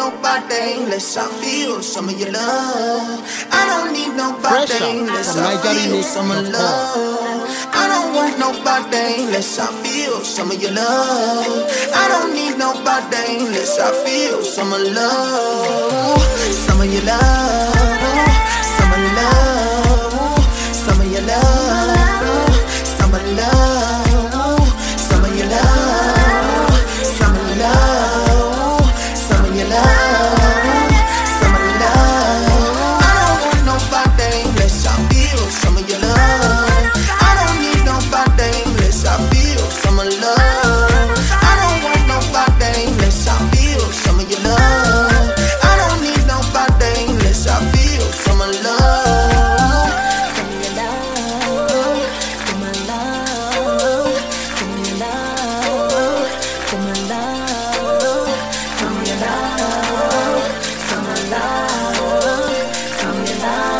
nobody unless I feel some of your love. I don't need nobody unless I feel some of love. I don't want nobody unless I feel some of your love. I don't need nobody unless I feel some of love. Some of your love. Some of love. Some of your love. Some of love. Some of your love. Some of love. Some of your love. Some of love. I don't want nobody unless I feel some of your love. I don't need nobody unless I feel some of love. I don't want nobody unless I feel some of your love. I don't need nobody unless I feel some of love. Some of your love. Some of love. Some of your love. Some of love. Some of your love. Some of love. Some of your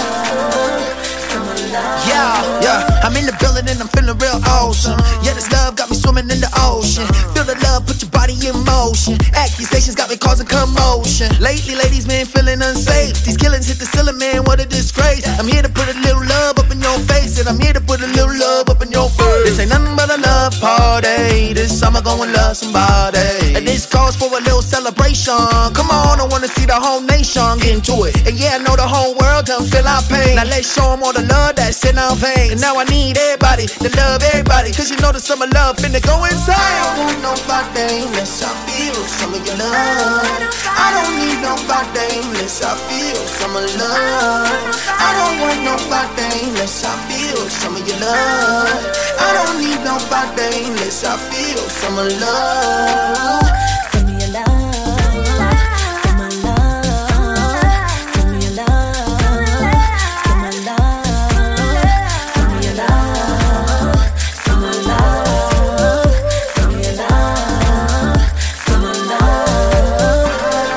love. Some of love. Yeah, I'm in the building and I'm feeling real awesome. Yeah, this love got me swimming in the ocean. Feel the love, put your body in motion. Accusations got me causing commotion. Lately, ladies, man, feeling unsafe. These killings hit the ceiling, man, what a disgrace. I'm here to put a little love up in your face, and I'm here to put a little love up in your face. This ain't nothing but a love party. This summer gonna love somebody, and this calls for a little celebration. Come on, I wanna see the whole nation get into it. And yeah, I know the whole world done feel our pain. Now let's show them all the love that's in our veins. And now I need everybody to love everybody, cause you know the summer love finna go inside. I don't want nobody unless I feel some of your love. I don't need nobody unless I feel some of love. I don't want nobody unless I feel some of your love. I don't need nobody unless I feel some of love. Some of your love. Some of love. Some of your love. Some of love. Some of your love. Some of love. Some of your love. Some of love.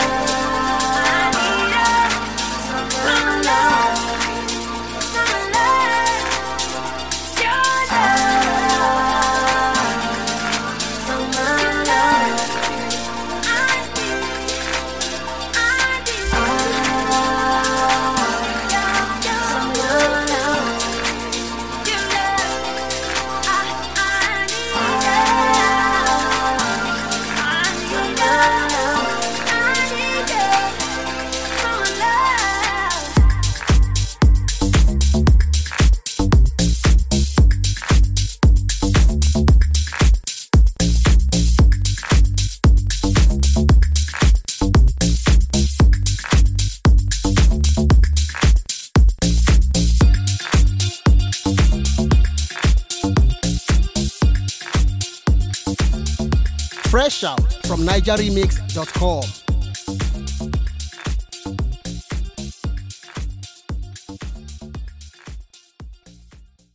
Some of love. Fresh out from NigerRemix.com.